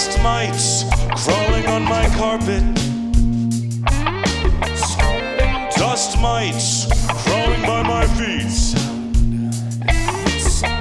Dust mites crawling on my carpet. Dust mites crawling by my feet.